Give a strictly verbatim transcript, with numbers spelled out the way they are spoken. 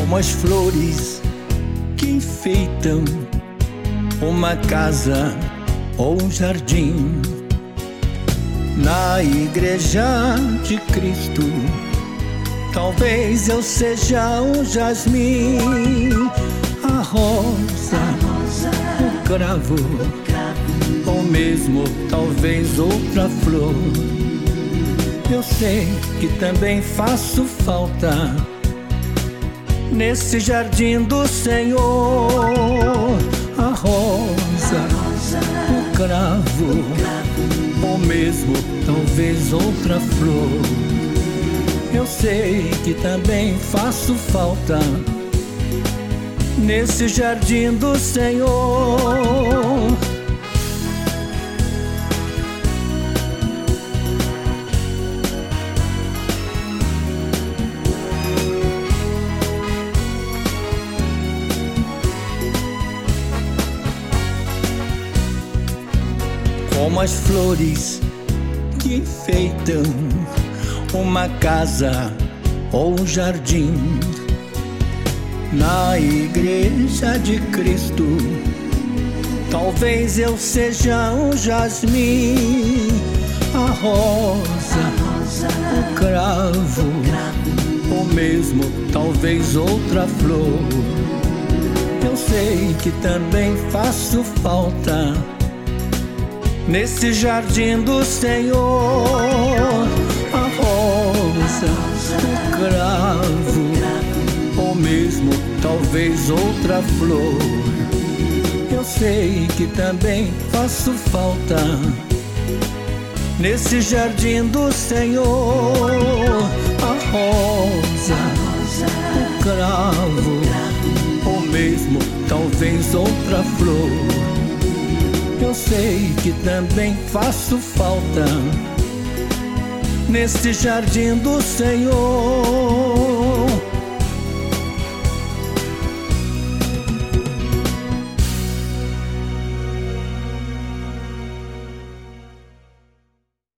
como as flores que enfeitam uma casa ou um jardim. Na igreja de Cristo, talvez eu seja um jasmim, a rosa, o cravo, ou mesmo talvez outra flor. Eu sei que também faço falta nesse jardim do Senhor, a rosa, o cravo, ou mesmo talvez outra flor. Eu sei que também faço falta nesse jardim do Senhor. Como as flores que enfeitam uma casa ou um jardim. Na igreja de Cristo, talvez eu seja um jasmim, a rosa, o cravo, ou mesmo talvez outra flor. Eu sei que também faço falta nesse jardim do Senhor, a rosa, o cravo, ou mesmo talvez outra flor. Eu sei que também faço falta nesse jardim do Senhor, a rosa, o cravo, ou mesmo talvez outra flor. Eu sei que também faço falta nesse jardim do Senhor.